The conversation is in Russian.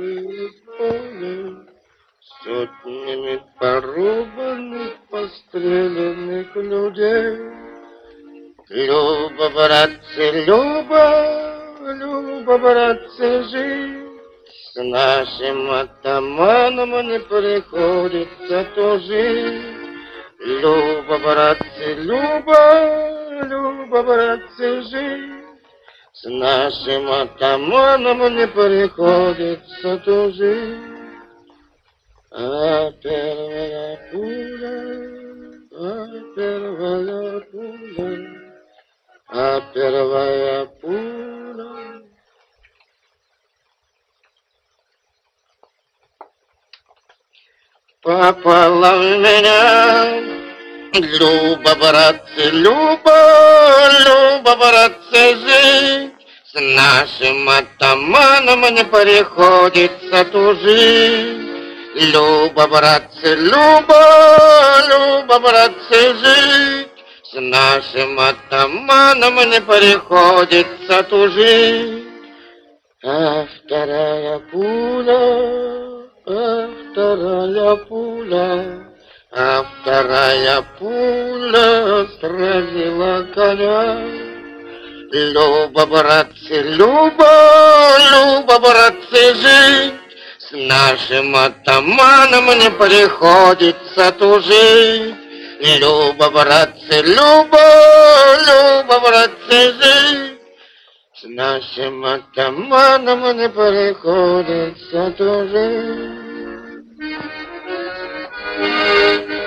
было поле, сотнями порубанных, постреленных людей. Люба, братцы, Люба, братцы, жить. С нашим атаманом не приходится тужить. Люба, братцы, Люба, братцы, жить. С нашим атаманом не приходится тужить. А первая пуля, а первая пуля. Попала в меня, Люба, братцы, Люба, братцы, жить. С нашим атаманом не приходится тужить. Люба, братцы, Люба, братцы, жить. С нашим атаманом не приходится тужить. А вторая пуля, а вторая пуля сразила коня. Люба, братцы, Люба, братцы, жить. С нашим атаманом не приходится тужить. Люба, братцы, Люба, братцы, жить. С нашим атаманом не приходится тужить.